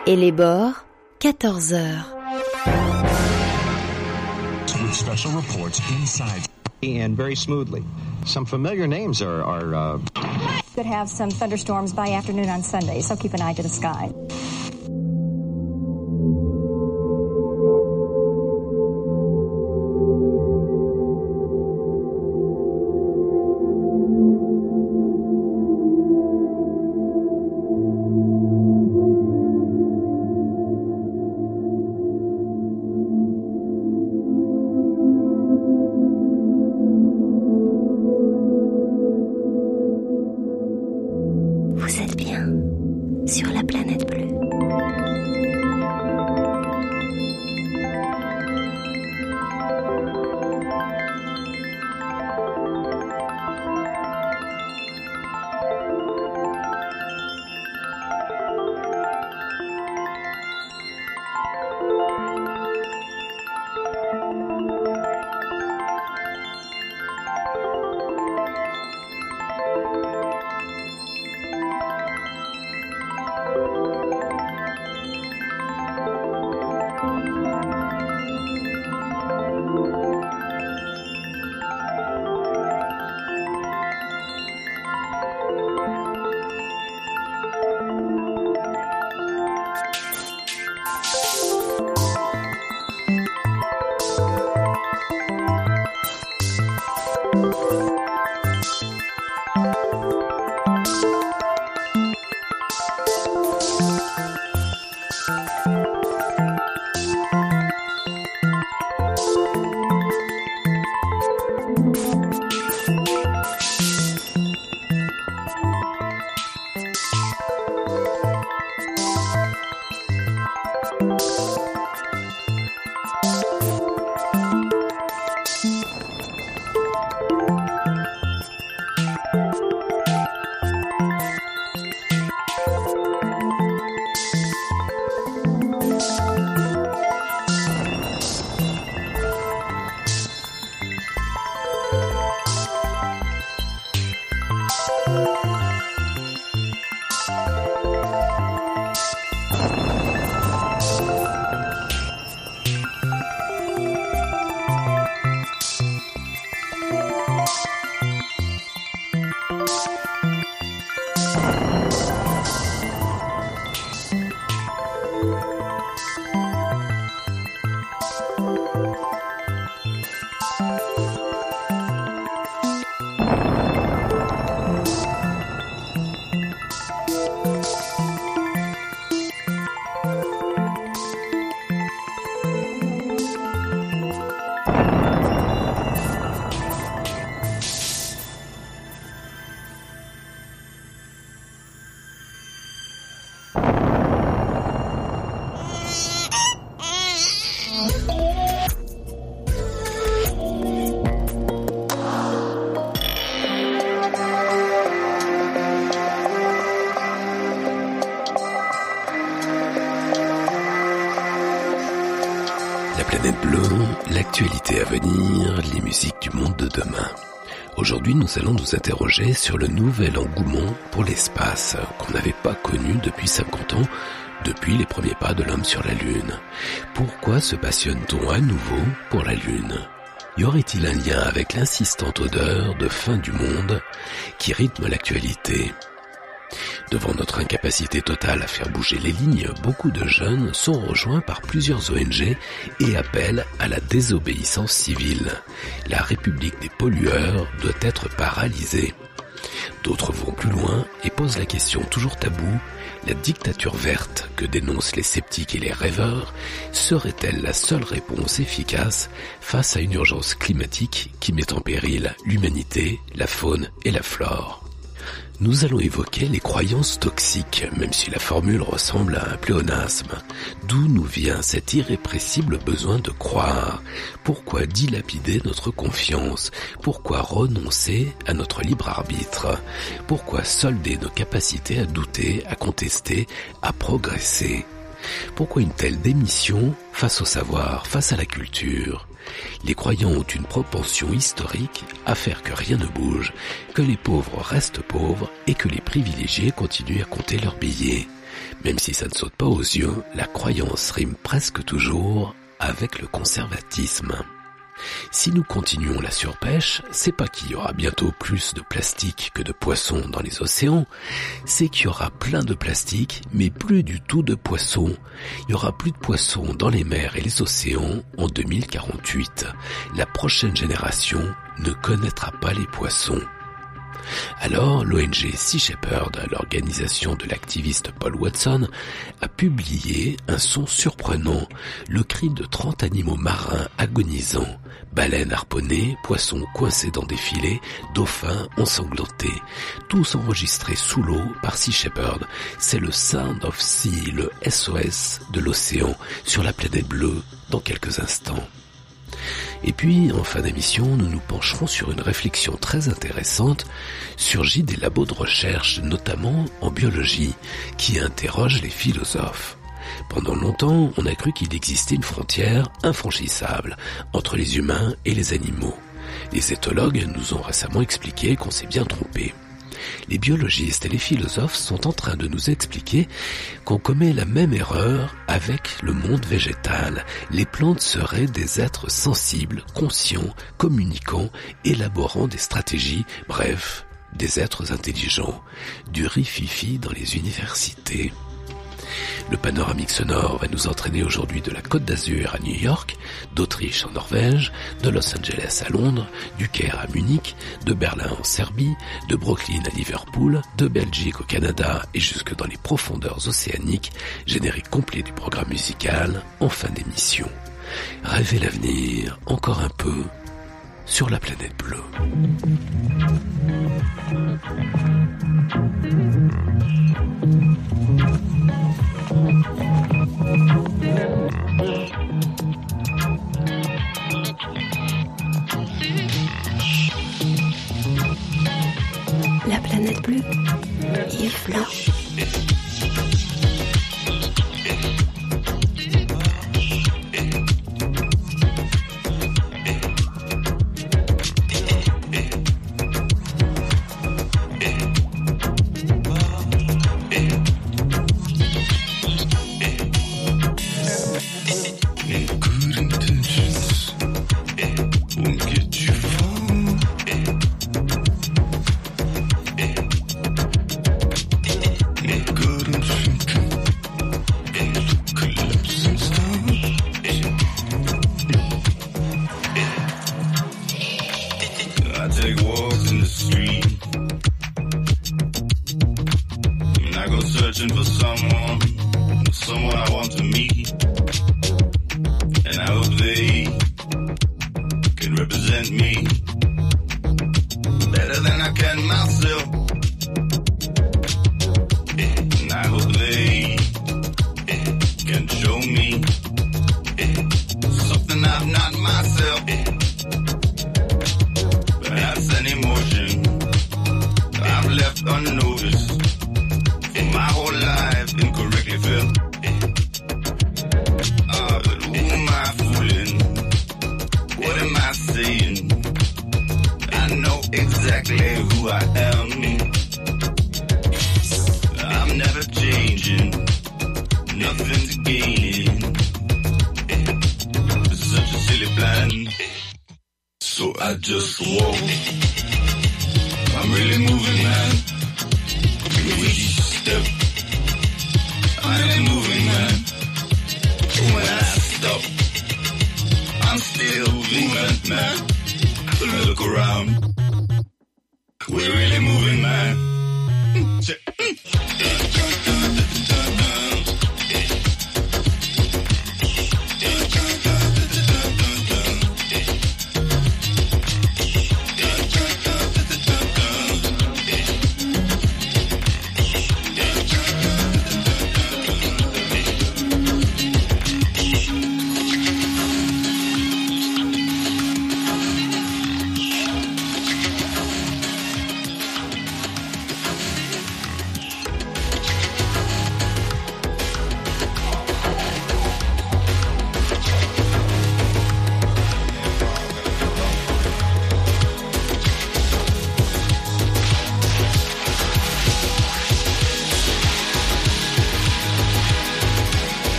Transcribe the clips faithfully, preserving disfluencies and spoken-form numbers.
Et les bords, quatorze heures. With special reports inside and very smoothly. Some familiar names are are uh... could have some thunderstorms by afternoon on Sunday, so keep an eye to the sky. Vous êtes bien sur la planète bleue. La planète bleue, l'actualité à venir, les musiques du monde de demain. Aujourd'hui, nous allons nous interroger sur le nouvel engouement pour l'espace qu'on n'avait pas connu depuis cinquante ans, depuis les premiers pas de l'homme sur la Lune. Pourquoi se passionne-t-on à nouveau pour la Lune ? Y aurait-il un lien avec l'insistante odeur de fin du monde qui rythme l'actualité ? Devant notre incapacité totale à faire bouger les lignes, beaucoup de jeunes sont rejoints par plusieurs O N G et appellent à la désobéissance civile. La République des pollueurs doit être paralysée. D'autres vont plus loin et posent la question toujours taboue, la dictature verte que dénoncent les sceptiques et les rêveurs serait-elle la seule réponse efficace face à une urgence climatique qui met en péril l'humanité, la faune et la flore ? Nous allons évoquer les croyances toxiques, même si la formule ressemble à un pléonasme. D'où nous vient cet irrépressible besoin de croire ? Pourquoi dilapider notre confiance ? Pourquoi renoncer à notre libre arbitre ? Pourquoi solder nos capacités à douter, à contester, à progresser ? Pourquoi une telle démission face au savoir, face à la culture ? Les croyants ont une propension historique à faire que rien ne bouge, que les pauvres restent pauvres et que les privilégiés continuent à compter leurs billets. Même si ça ne saute pas aux yeux, la croyance rime presque toujours avec le conservatisme. Si nous continuons la surpêche, c'est pas qu'il y aura bientôt plus de plastique que de poissons dans les océans, c'est qu'il y aura plein de plastique, mais plus du tout de poissons. Il y aura plus de poissons dans les mers et les océans en deux mille quarante-huit. La prochaine génération ne connaîtra pas les poissons. Alors, l'O N G Sea Shepherd, l'organisation de l'activiste Paul Watson, a publié un son surprenant, le cri de trente animaux marins agonisants, baleines harponnées, poissons coincés dans des filets, dauphins ensanglantés, tous enregistrés sous l'eau par Sea Shepherd. C'est le Sound of Sea, le S O S de l'océan sur la planète bleue dans quelques instants. Et puis, en fin d'émission, nous nous pencherons sur une réflexion très intéressante surgie des labos de recherche, notamment en biologie, qui interrogent les philosophes. Pendant longtemps, on a cru qu'il existait une frontière infranchissable entre les humains et les animaux. Les éthologues nous ont récemment expliqué qu'on s'est bien trompé. Les biologistes et les philosophes sont en train de nous expliquer qu'on commet la même erreur avec le monde végétal. Les plantes seraient des êtres sensibles, conscients, communicants, élaborant des stratégies, bref, des êtres intelligents. Du rififi dans les universités. Le panoramique sonore va nous entraîner aujourd'hui de la Côte d'Azur à New York, d'Autriche en Norvège, de Los Angeles à Londres, du Caire à Munich, de Berlin en Serbie, de Brooklyn à Liverpool, de Belgique au Canada et jusque dans les profondeurs océaniques, générique complet du programme musical en fin d'émission. Rêvez l'avenir encore un peu sur la planète bleue. La planète bleue, Yves Blanc.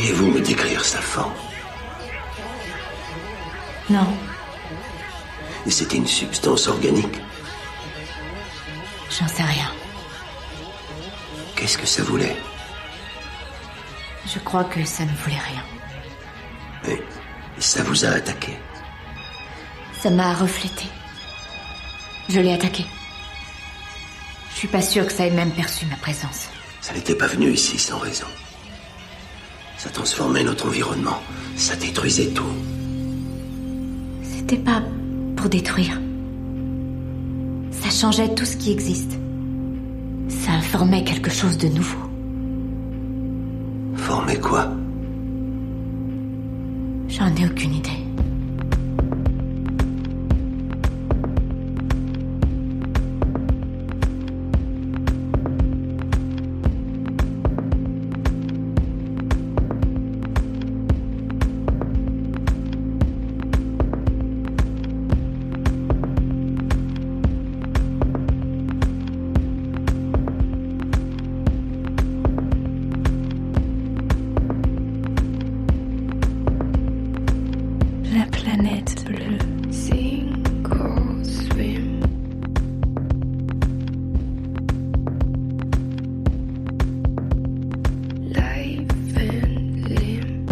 Pourriez-vous me décrire sa forme? Non. Et c'était une substance organique? J'en sais rien. Qu'est-ce que ça voulait? Je crois que ça ne voulait rien. Et ça vous a attaqué? Ça m'a reflété. Je l'ai attaqué. Je suis pas sûre que ça ait même perçu ma présence. Ça n'était pas venu ici sans raison. Ça transformait notre environnement. Ça détruisait tout. C'était pas pour détruire. Ça changeait tout ce qui existe. Ça informait quelque chose de nouveau. Formait quoi? J'en ai aucune idée. La planète bleue. Sink or swim. Life and limb.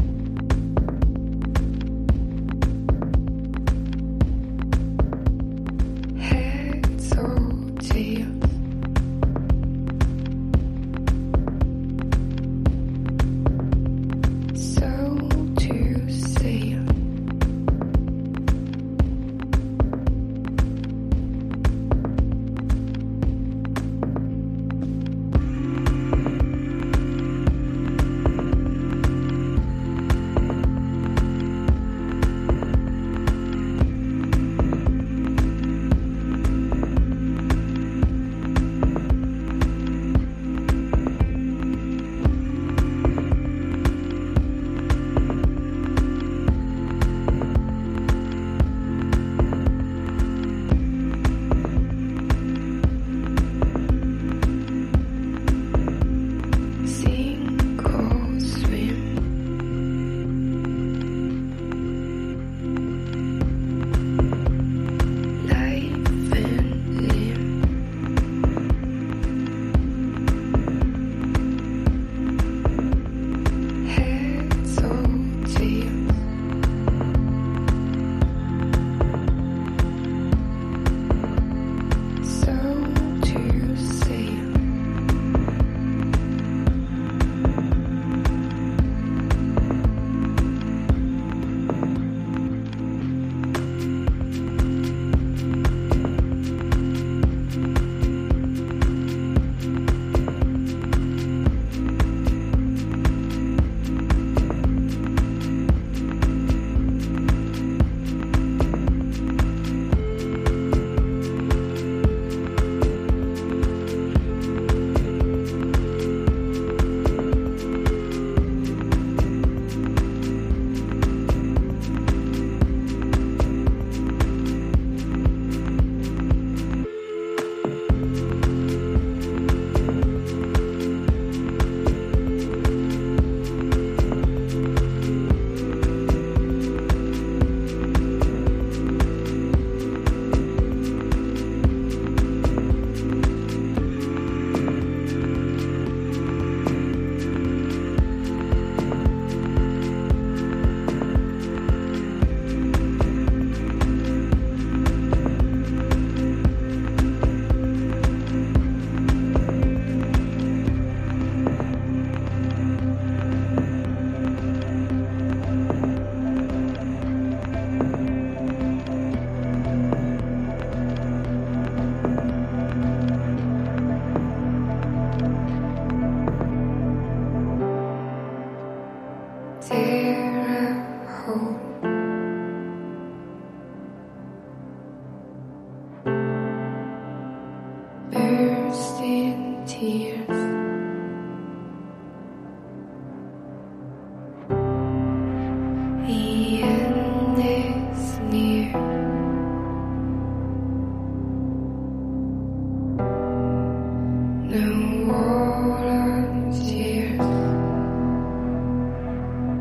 Heads or tails. So to sail. Sink or swim. Life and limb. Heads or tails. So to sail. Tear a hole. Burst in tears. The end is near. No wall of tears.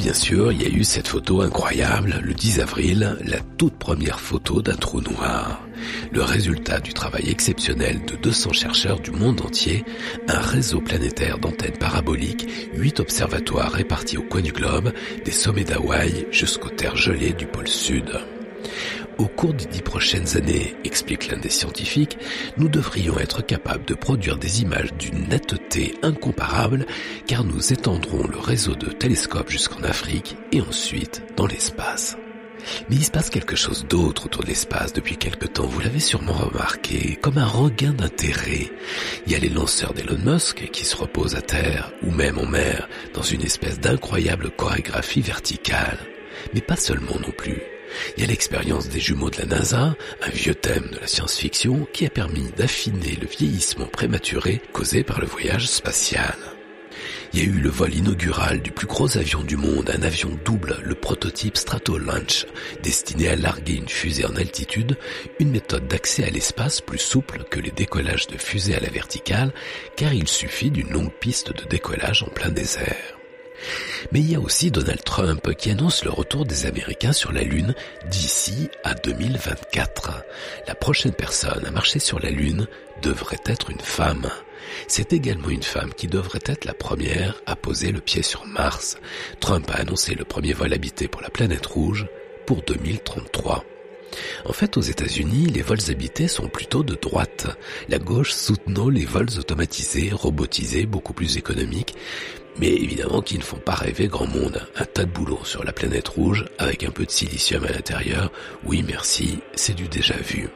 bien sûr, il y a eu cette photo incroyable, le dix avril, la toute première photo d'un trou noir. Le résultat du travail exceptionnel de deux cents chercheurs du monde entier, un réseau planétaire d'antennes paraboliques, huit observatoires répartis au coin du globe, des sommets d'Hawaï jusqu'aux terres gelées du pôle Sud. Au cours des dix prochaines années, explique l'un des scientifiques, nous devrions être capables de produire des images d'une netteté incomparable car nous étendrons le réseau de télescopes jusqu'en Afrique et ensuite dans l'espace. Mais il se passe quelque chose d'autre autour de l'espace depuis quelque temps, vous l'avez sûrement remarqué, comme un regain d'intérêt. Il y a les lanceurs d'Elon Musk qui se reposent à terre ou même en mer dans une espèce d'incroyable chorégraphie verticale. Mais pas seulement non plus. Il y a l'expérience des jumeaux de la NASA, un vieux thème de la science-fiction qui a permis d'affiner le vieillissement prématuré causé par le voyage spatial. Il y a eu le vol inaugural du plus gros avion du monde, un avion double, le prototype Stratolaunch, destiné à larguer une fusée en altitude, une méthode d'accès à l'espace plus souple que les décollages de fusées à la verticale, car il suffit d'une longue piste de décollage en plein désert. Mais il y a aussi Donald Trump qui annonce le retour des Américains sur la Lune d'ici à deux mille vingt-quatre. La prochaine personne à marcher sur la Lune devrait être une femme. C'est également une femme qui devrait être la première à poser le pied sur Mars. Trump a annoncé le premier vol habité pour la planète rouge pour deux mille trente-trois. En fait, aux États-Unis, les vols habités sont plutôt de droite, la gauche soutenant les vols automatisés, robotisés, beaucoup plus économiques, mais évidemment qui ne font pas rêver grand monde. Un tas de boulot sur la planète rouge, avec un peu de silicium à l'intérieur, oui merci, c'est du déjà vu.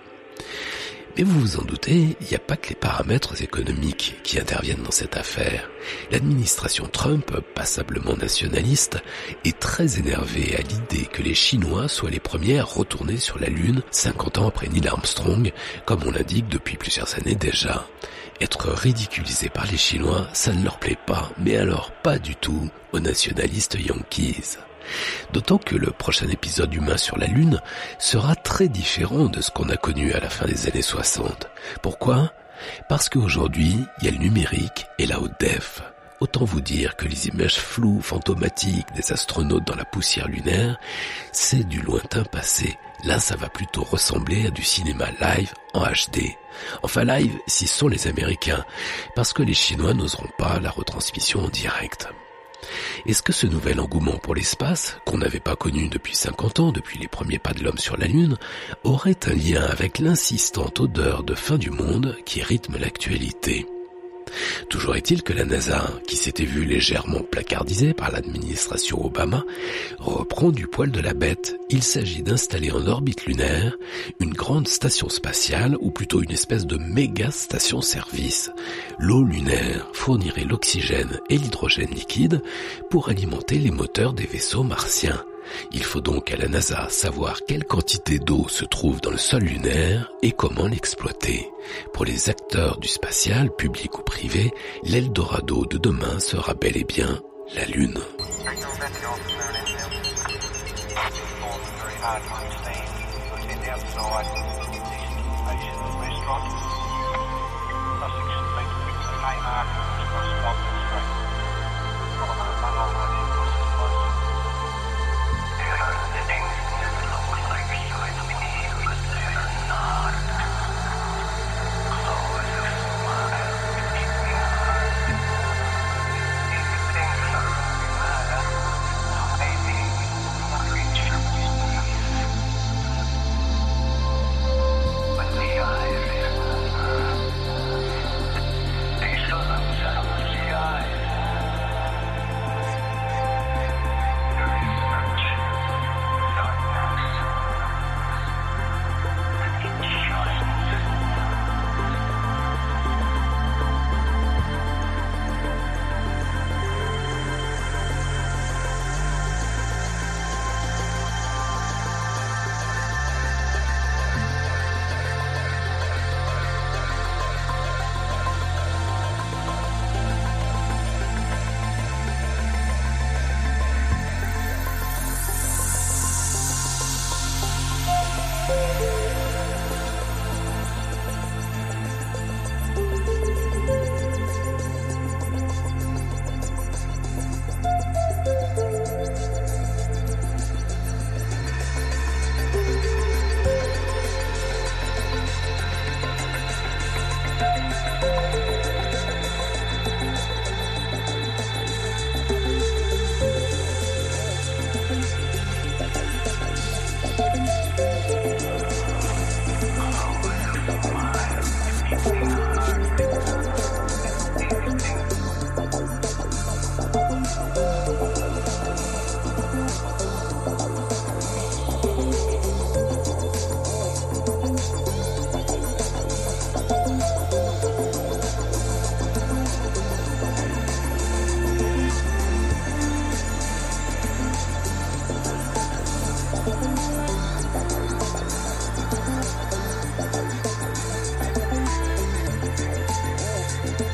Mais vous vous en doutez, il n'y a pas que les paramètres économiques qui interviennent dans cette affaire. L'administration Trump, passablement nationaliste, est très énervée à l'idée que les Chinois soient les premiers à retourner sur la Lune cinquante ans après Neil Armstrong, comme on l'indique depuis plusieurs années déjà. Être ridiculisé par les Chinois, ça ne leur plaît pas, mais alors pas du tout aux nationalistes yankees. D'autant que le prochain épisode humain sur la Lune sera très différent de ce qu'on a connu à la fin des années soixante. Pourquoi ? Parce qu'aujourd'hui, il y a le numérique et la haute def. Autant vous dire que les images floues, fantomatiques des astronautes dans la poussière lunaire, c'est du lointain passé. Là, ça va plutôt ressembler à du cinéma live en H D. Enfin live, si ce sont les Américains, parce que les Chinois n'oseront pas la retransmission en direct. Est-ce que ce nouvel engouement pour l'espace, qu'on n'avait pas connu depuis cinquante ans, depuis les premiers pas de l'homme sur la Lune, aurait un lien avec l'insistante odeur de fin du monde qui rythme l'actualité ? Toujours est-il que la NASA, qui s'était vue légèrement placardisée par l'administration Obama, reprend du poil de la bête. Il s'agit d'installer en orbite lunaire une grande station spatiale, ou plutôt une espèce de méga station-service. L'eau lunaire fournirait l'oxygène et l'hydrogène liquide pour alimenter les moteurs des vaisseaux martiens. Il faut donc à la NASA savoir quelle quantité d'eau se trouve dans le sol lunaire et comment l'exploiter. Pour les acteurs du spatial, public ou privé, l'Eldorado de demain sera bel et bien la Lune.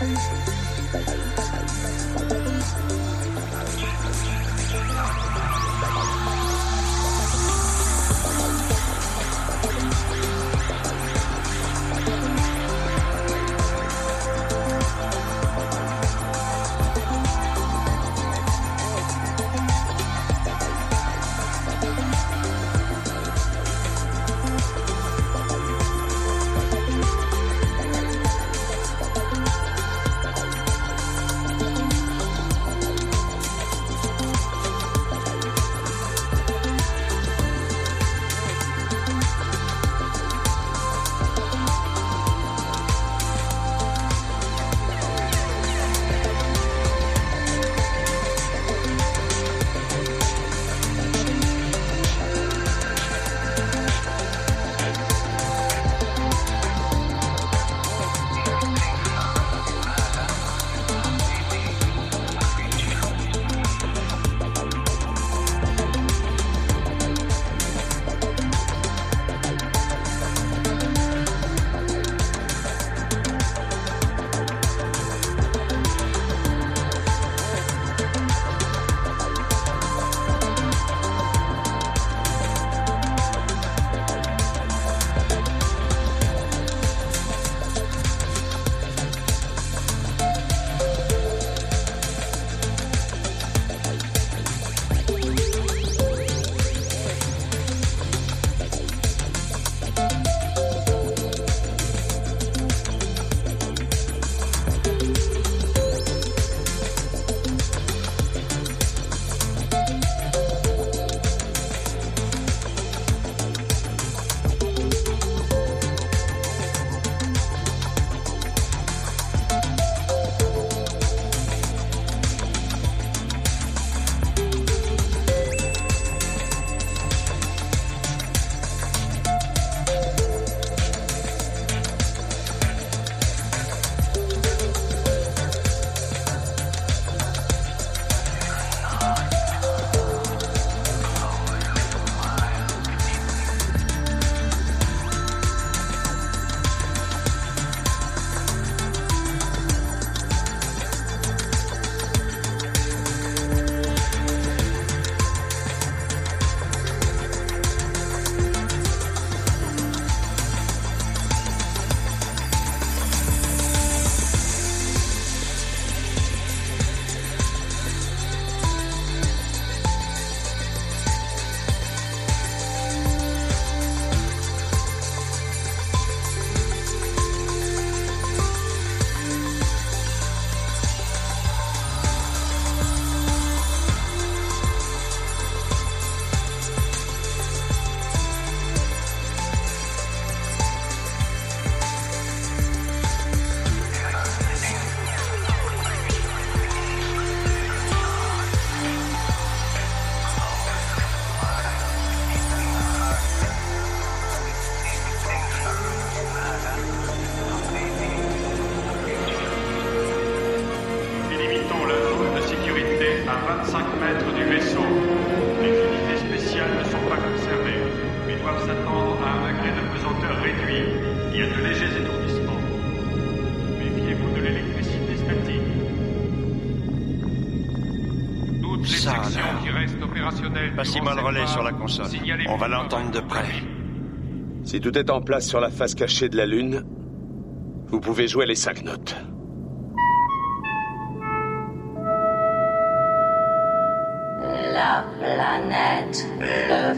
vingt-cinq mètres du vaisseau. Les unités spéciales ne sont pas conservées, mais doivent s'attendre à un degré de pesanteur réduit. Il y a de légers étourdissements. Méfiez-vous de l'électricité statique. Toutes les Ça, sections là. qui restent opérationnelles... Passez-moi le relais sur la console. On va l'entendre de près. Si tout est en place sur la face cachée de la Lune, vous pouvez jouer les cinq notes. La planète bleue.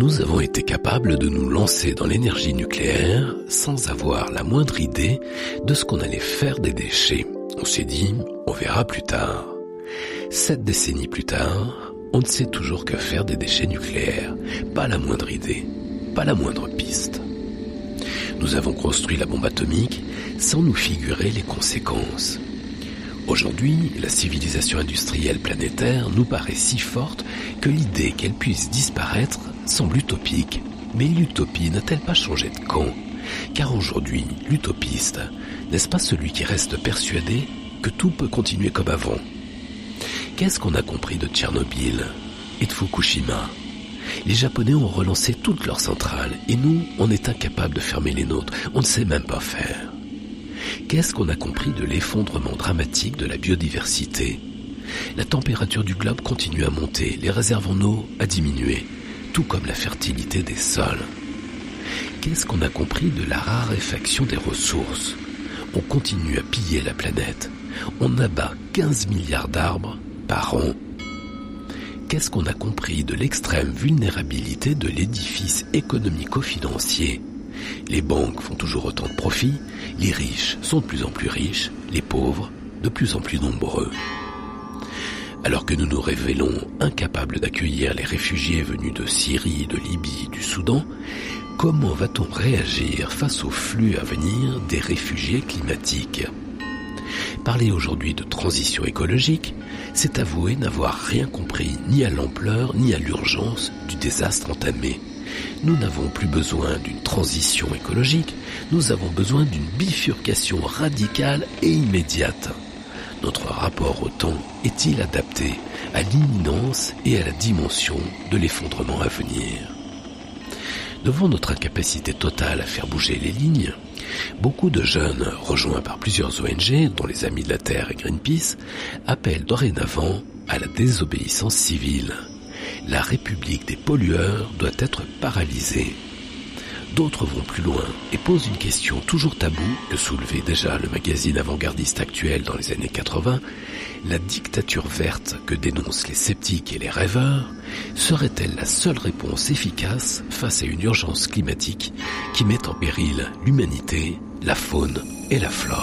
nous avons été capables de nous lancer dans l'énergie nucléaire sans avoir la moindre idée de ce qu'on allait faire des déchets. On s'est dit, on verra plus tard. Sept décennies plus tard, on ne sait toujours que faire des déchets nucléaires. Pas la moindre idée, pas la moindre piste. Nous avons construit la bombe atomique sans nous figurer les conséquences. Aujourd'hui, la civilisation industrielle planétaire nous paraît si forte que l'idée qu'elle puisse disparaître semble utopique. Mais l'utopie n'a-t-elle pas changé de camp ? Car aujourd'hui, l'utopiste, n'est-ce pas celui qui reste persuadé que tout peut continuer comme avant ? Qu'est-ce qu'on a compris de Tchernobyl et de Fukushima ? Les Japonais ont relancé toutes leurs centrales et nous, on est incapables de fermer les nôtres. On ne sait même pas faire. Qu'est-ce qu'on a compris de l'effondrement dramatique de la biodiversité ? La température du globe continue à monter, les réserves en eau à diminuer, tout comme la fertilité des sols. Qu'est-ce qu'on a compris de la raréfaction des ressources ? On continue à piller la planète. On abat quinze milliards d'arbres par an. Qu'est-ce qu'on a compris de l'extrême vulnérabilité de l'édifice économico-financier ? Les banques font toujours autant de profits, les riches sont de plus en plus riches, les pauvres de plus en plus nombreux. Alors que nous nous révélons incapables d'accueillir les réfugiés venus de Syrie, de Libye, du Soudan, comment va-t-on réagir face au flux à venir des réfugiés climatiques ? Parler aujourd'hui de transition écologique, c'est avouer n'avoir rien compris ni à l'ampleur ni à l'urgence du désastre entamé. Nous n'avons plus besoin d'une transition écologique, nous avons besoin d'une bifurcation radicale et immédiate. Notre rapport au temps est-il adapté à l'imminence et à la dimension de l'effondrement à venir ? Devant notre incapacité totale à faire bouger les lignes, beaucoup de jeunes, rejoints par plusieurs O N G, dont les Amis de la Terre et Greenpeace, appellent dorénavant à la désobéissance civile. La République des pollueurs doit être paralysée. D'autres vont plus loin et posent une question toujours taboue que soulevait déjà le magazine avant-gardiste Actuel dans les années quatre-vingts. La dictature verte que dénoncent les sceptiques et les rêveurs serait-elle la seule réponse efficace face à une urgence climatique qui met en péril l'humanité, la faune et la flore ?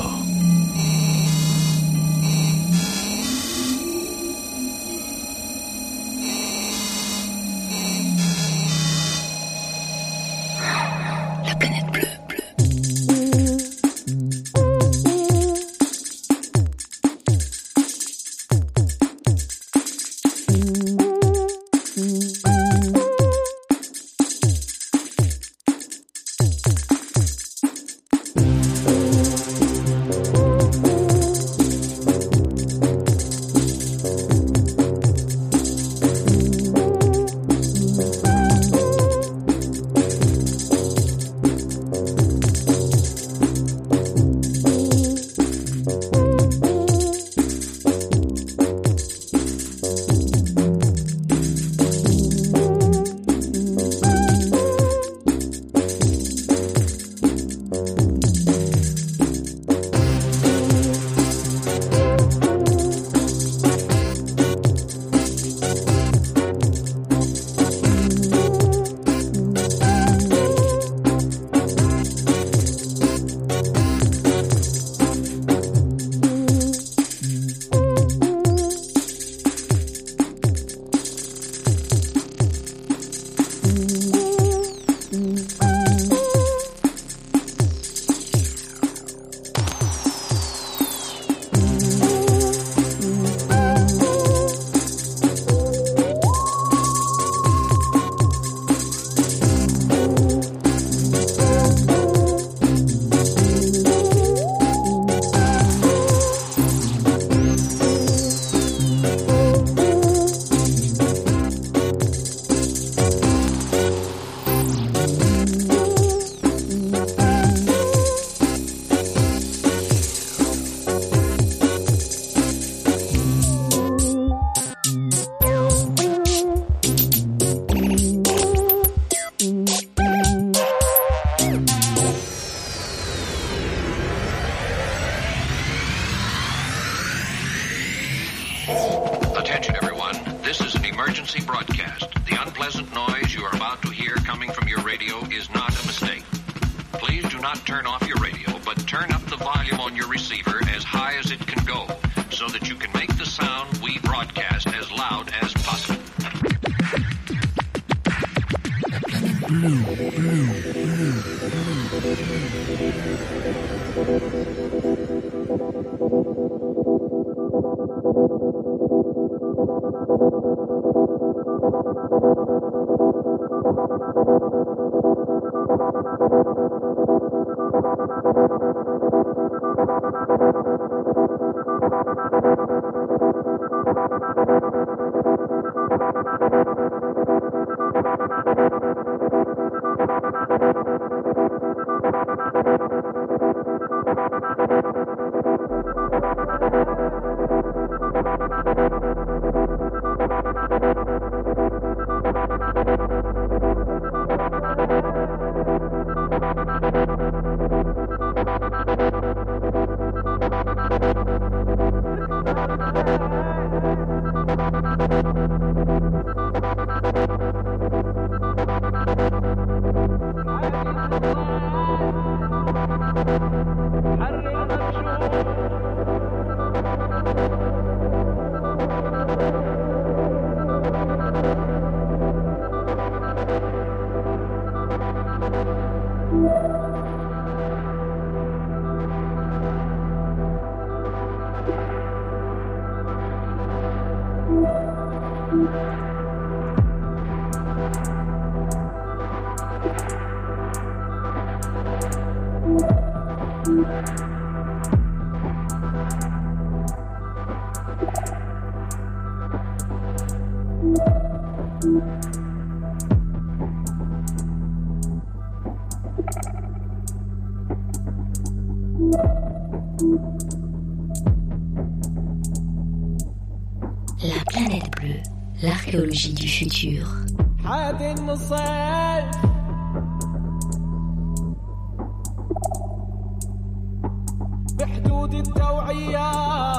Attention everyone, this is an emergency broadcast. The unpleasant noise you are about to hear not turn off your radio, but turn up the volume on your receiver as high as it can go, so that you can make the sound we broadcast as loud as possible. La planète bleue, bleue, bleue, La planète bleue, l'archéologie du futur. بحدود التوعية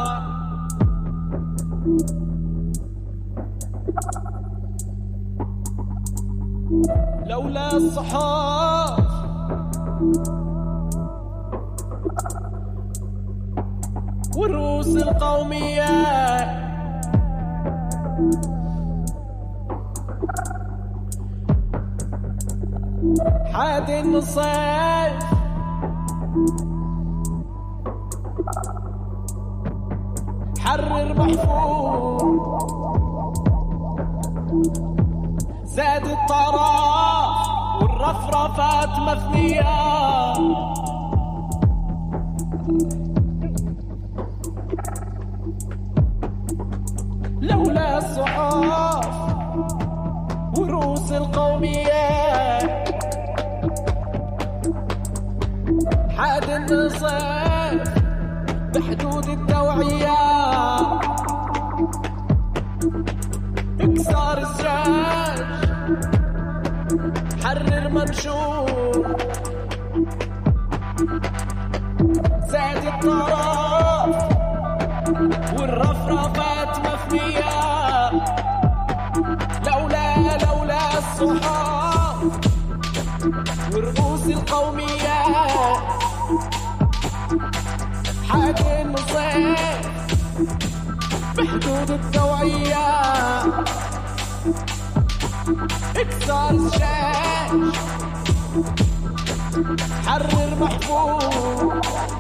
لولا الصحاب والرؤوس القومية حاد النصيف حرر محفوظ زاد الطراف والرفرفات مثنية لولا الصحاف ورؤوس القومية حاد النصيف بحدود التوعية اكسار السراج حرر منشور زاد الطراف والرفرفات مفنية لولا لولا الصحاب والرؤوس القومية حاد النصيف بحدود التوعية اكسار الشاش حرر محفوظ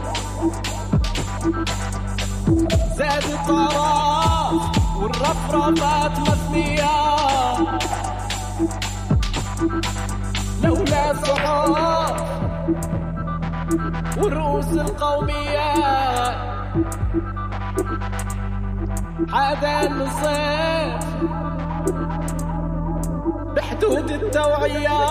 زاد الطراف والرفرفات مثنية لولا الصحاب والرؤوس القومية حاد النصيف بحدود التوعية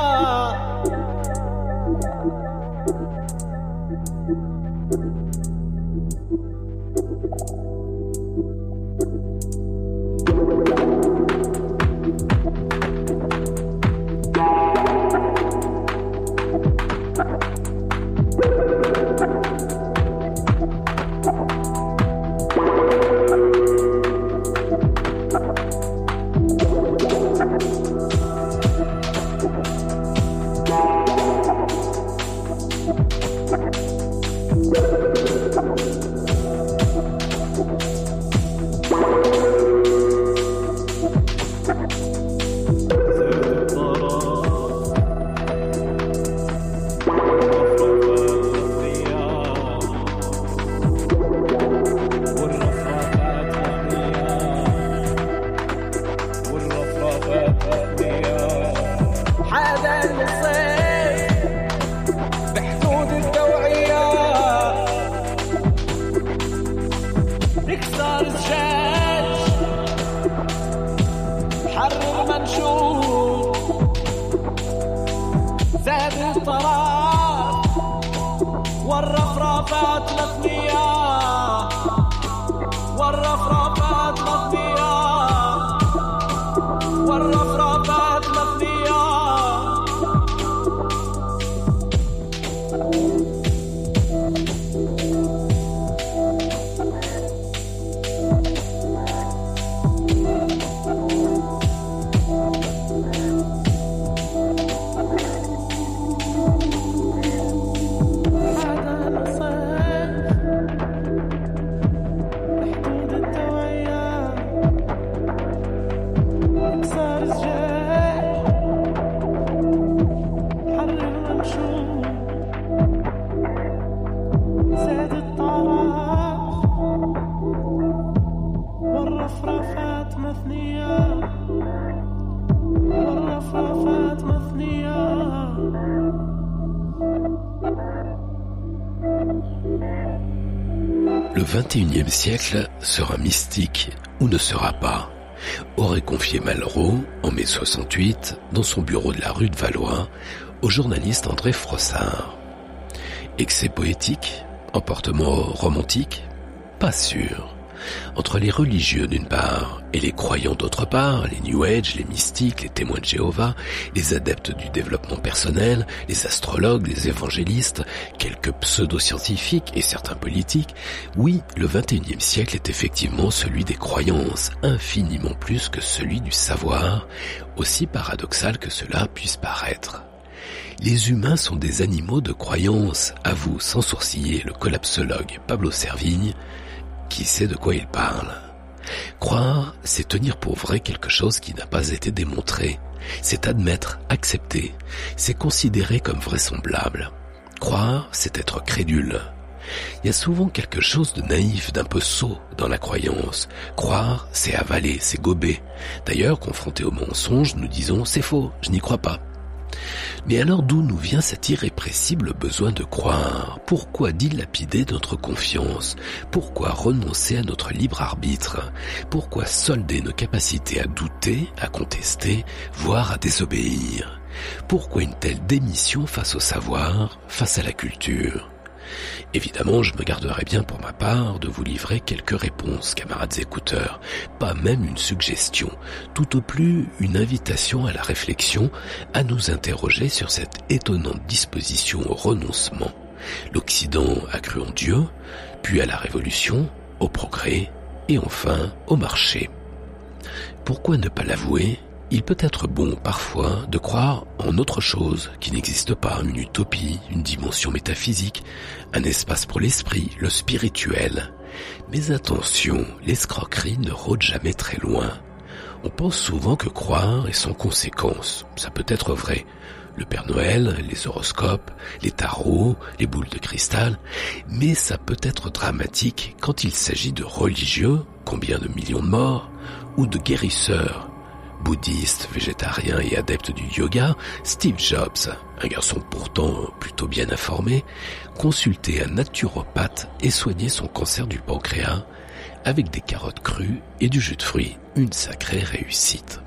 Le vingt et unième siècle sera mystique ou ne sera pas, aurait confié Malraux, en mai soixante-huit, dans son bureau de la rue de Valois, au journaliste André Frossard. Excès poétique, emportement romantique, pas sûr. Entre les religieux d'une part et les croyants d'autre part, les New Age, les mystiques, les témoins de Jéhovah, les adeptes du développement personnel, les astrologues, les évangélistes, quelques pseudo-scientifiques et certains politiques, oui, le vingt et unième siècle est effectivement celui des croyances, infiniment plus que celui du savoir, aussi paradoxal que cela puisse paraître. Les humains sont des animaux de croyance, avoue sans sourciller le collapsologue Pablo Servigne, qui sait de quoi il parle. Croire, c'est tenir pour vrai quelque chose qui n'a pas été démontré. C'est admettre, accepter. C'est considérer comme vraisemblable. Croire, c'est être crédule. Il y a souvent quelque chose de naïf, d'un peu sot dans la croyance. Croire, c'est avaler, c'est gober. D'ailleurs, confrontés au mensonge, nous disons « c'est faux, je n'y crois pas ». Mais alors d'où nous vient cet irrépressible besoin de croire? Pourquoi dilapider notre confiance? Pourquoi renoncer à notre libre arbitre? Pourquoi solder nos capacités à douter, à contester, voire à désobéir? Pourquoi une telle démission face au savoir, face à la culture? Évidemment, je me garderai bien pour ma part de vous livrer quelques réponses, camarades écouteurs, pas même une suggestion, tout au plus une invitation à la réflexion, à nous interroger sur cette étonnante disposition au renoncement. L'Occident a cru en Dieu, puis à la Révolution, au progrès, et enfin au marché. Pourquoi ne pas l'avouer ? Il peut être bon, parfois, de croire en autre chose qui n'existe pas, une utopie, une dimension métaphysique, un espace pour l'esprit, le spirituel. Mais attention, l'escroquerie ne rôde jamais très loin. On pense souvent que croire est sans conséquence. Ça peut être vrai. Le Père Noël, les horoscopes, les tarots, les boules de cristal, mais ça peut être dramatique quand il s'agit de religieux, combien de millions de morts, ou de guérisseurs, bouddhiste, végétarien et adepte du yoga, Steve Jobs, un garçon pourtant plutôt bien informé, consultait un naturopathe et soignait son cancer du pancréas avec des carottes crues et du jus de fruits, une sacrée réussite.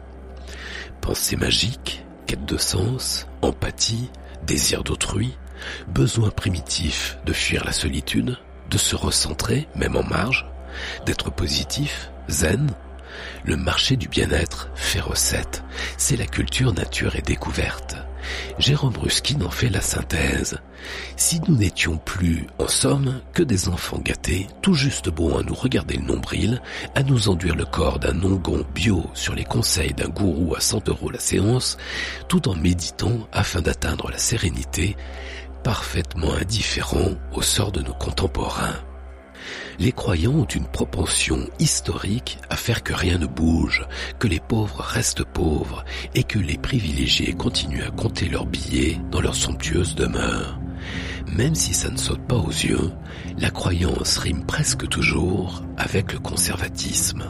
Pensée magique, quête de sens, empathie, désir d'autrui, besoin primitif de fuir la solitude, de se recentrer, même en marge, d'être positif, zen. Le marché du bien-être fait recette. C'est la culture nature et découverte. Jérôme Ruskin en fait la synthèse. Si nous n'étions plus, en somme, que des enfants gâtés, tout juste bons à nous regarder le nombril, à nous enduire le corps d'un onguent bio sur les conseils d'un gourou à cent euros la séance, tout en méditant afin d'atteindre la sérénité, parfaitement indifférents au sort de nos contemporains. Les croyants ont une propension historique à faire que rien ne bouge, que les pauvres restent pauvres et que les privilégiés continuent à compter leurs billets dans leur somptueuse demeure. Même si ça ne saute pas aux yeux, la croyance rime presque toujours avec le conservatisme.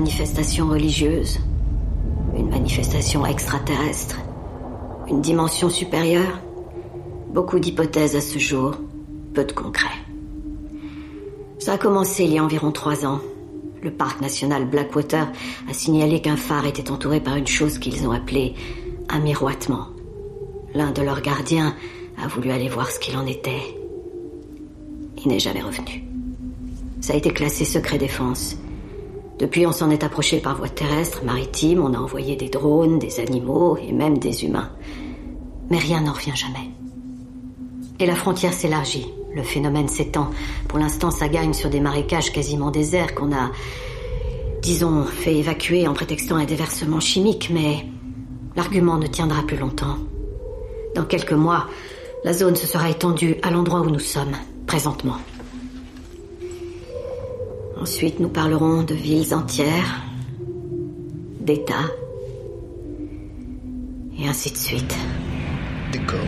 manifestation religieuse, une manifestation extraterrestre, une dimension supérieure. Beaucoup d'hypothèses à ce jour, peu de concret. Ça a commencé il y a environ trois ans. Le parc national Blackwater a signalé qu'un phare était entouré par une chose qu'ils ont appelée un miroitement. L'un de leurs gardiens a voulu aller voir ce qu'il en était. Il n'est jamais revenu. Ça a été classé secret défense. Depuis, on s'en est approché par voie terrestre, maritime, on a envoyé des drones, des animaux et même des humains. Mais rien n'en revient jamais. Et la frontière s'élargit. Le phénomène s'étend. Pour l'instant, ça gagne sur des marécages quasiment déserts qu'on a, disons, fait évacuer en prétextant un déversement chimique, mais l'argument ne tiendra plus longtemps. Dans quelques mois, la zone se sera étendue à l'endroit où nous sommes, présentement. Ensuite, nous parlerons de villes entières, d'États, et ainsi de suite. D'accord.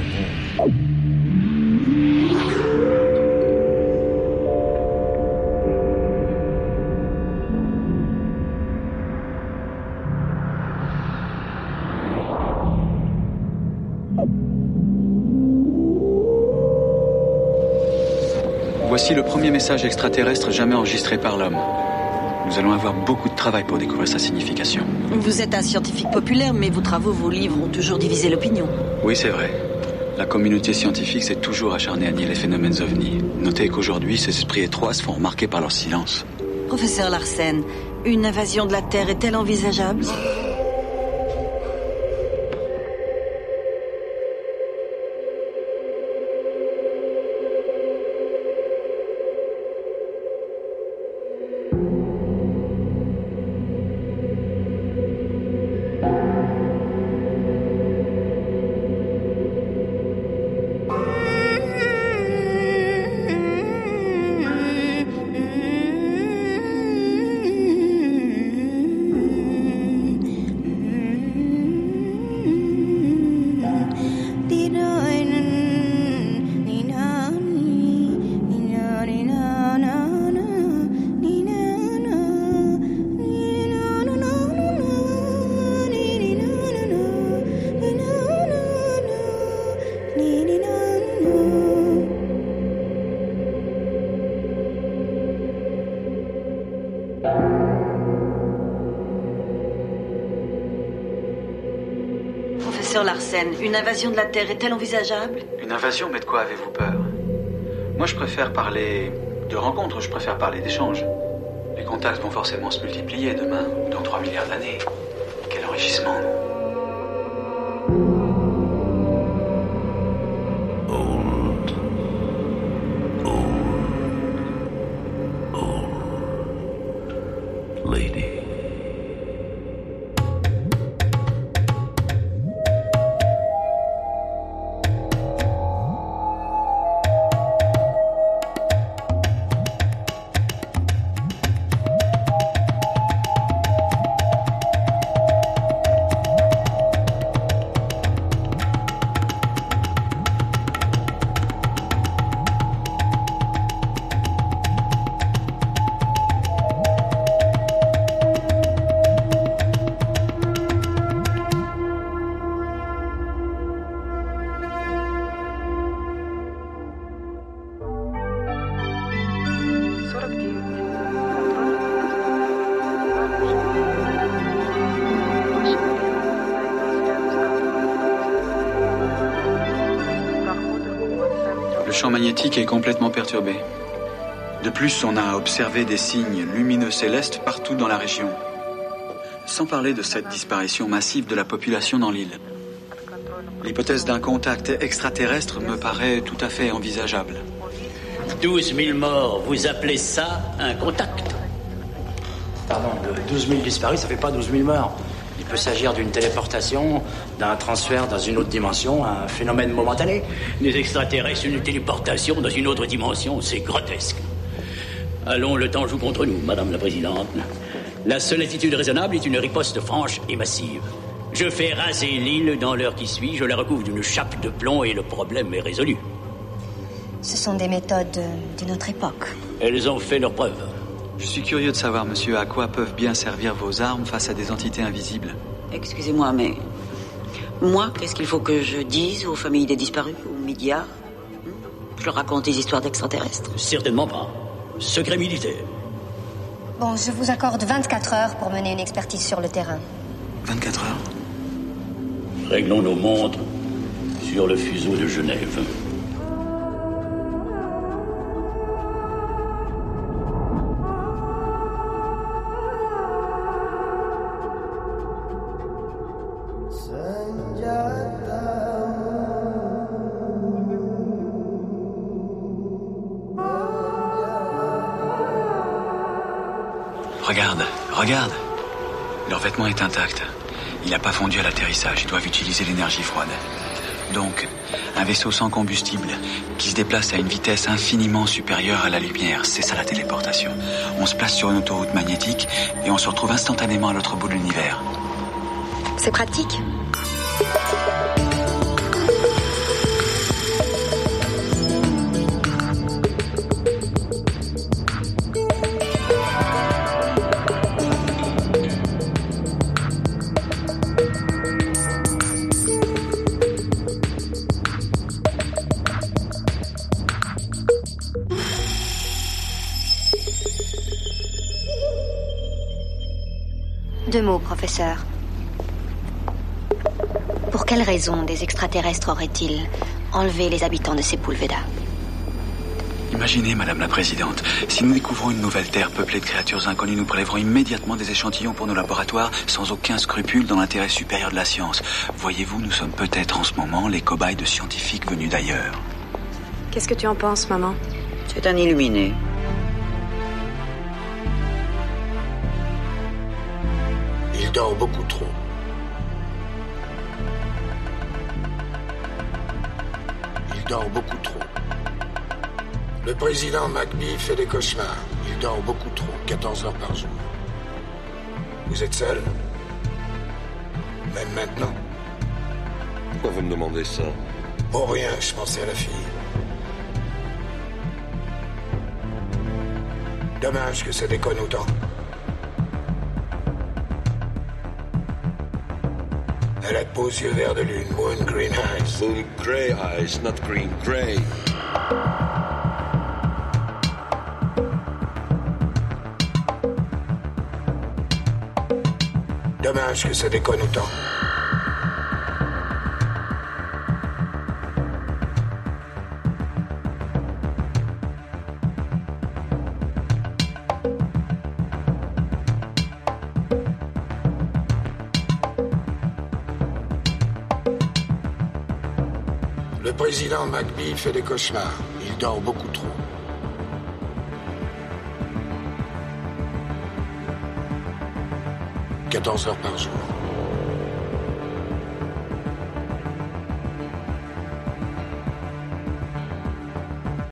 Voici le premier message extraterrestre jamais enregistré par l'homme. Nous allons avoir beaucoup de travail pour découvrir sa signification. Vous êtes un scientifique populaire, mais vos travaux, vos livres ont toujours divisé l'opinion. Oui, c'est vrai. La communauté scientifique s'est toujours acharnée à nier les phénomènes ovnis. Notez qu'aujourd'hui, ces esprits étroits se font remarquer par leur silence. Professeur Larsen, une invasion de la Terre est-elle envisageable ? Professeur Larsen, une invasion de la Terre est-elle envisageable ? Une invasion, mais de quoi avez-vous peur ? Moi, je préfère parler de rencontres, je préfère parler d'échanges. Les contacts vont forcément se multiplier demain, ou dans trois milliards d'années. Quel enrichissement. Old. Old. Old. Lady. Le champ magnétique est complètement perturbé. De plus, on a observé des signes lumineux célestes partout dans la région. Sans parler de cette disparition massive de la population dans l'île. L'hypothèse d'un contact extraterrestre me paraît tout à fait envisageable. douze mille morts, vous appelez ça un contact ? Pardon, douze mille disparus, ça fait pas douze mille morts. Il peut s'agir d'une téléportation, d'un transfert dans une autre dimension, un phénomène momentané. Des extraterrestres, une téléportation dans une autre dimension, c'est grotesque. Allons, le temps joue contre nous, Madame la Présidente. La seule attitude raisonnable est une riposte franche et massive. Je fais raser l'île dans l'heure qui suit, je la recouvre d'une chape de plomb et le problème est résolu. Ce sont des méthodes d'une autre époque. Elles ont fait leurs preuves. Je suis curieux de savoir, monsieur, à quoi peuvent bien servir vos armes face à des entités invisibles. Excusez-moi, mais... Moi, qu'est-ce qu'il faut que je dise aux familles des disparus, aux médias? Je leur raconte des histoires d'extraterrestres? Certainement pas. Secret militaire. Bon, je vous accorde vingt-quatre heures pour mener une expertise sur le terrain. vingt-quatre heures? Réglons nos montres sur le fuseau de Genève. Regarde, regarde. Leur vêtement est intact. Il n'a pas fondu à l'atterrissage. Ils doivent utiliser l'énergie froide. Donc, un vaisseau sans combustible qui se déplace à une vitesse infiniment supérieure à la lumière. C'est ça la téléportation. On se place sur une autoroute magnétique et on se retrouve instantanément à l'autre bout de l'univers. C'est pratique. Deux mots, professeur. Pour quelle raison des extraterrestres auraient-ils enlevé les habitants de Sepulveda? Imaginez, Madame la Présidente, si nous découvrons une nouvelle terre peuplée de créatures inconnues, nous prélèverons immédiatement des échantillons pour nos laboratoires, sans aucun scrupule, dans l'intérêt supérieur de la science. Voyez-vous, nous sommes peut-être en ce moment les cobayes de scientifiques venus d'ailleurs. Qu'est-ce que tu en penses, maman? C'est un illuminé. Il dort beaucoup trop. Il dort beaucoup trop. Le président McBee fait des cauchemars. Il dort beaucoup trop, quatorze heures par jour. Vous êtes seul? Même maintenant? Pourquoi vous me demandez ça? Pour rien, je pensais à la fille. Dommage que ça déconne autant. Elle a de beaux yeux verts de lune, moon green eyes. Moon grey eyes, not green grey. Dommage que ça déconne autant. Le président McBee fait des cauchemars. Il dort beaucoup trop. quatorze heures par jour.